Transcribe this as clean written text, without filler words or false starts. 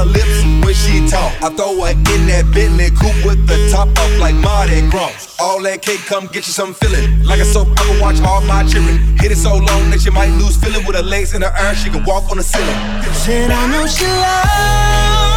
her lips when she talk. I throw her in that Bentley coupe with the top off like Mardi Gras. All that cake, come get you some feeling. Like a soap opera, watch all my children. Hit it so long that you might lose feeling. With her legs in the air, she can walk on the ceiling. Said I know she loves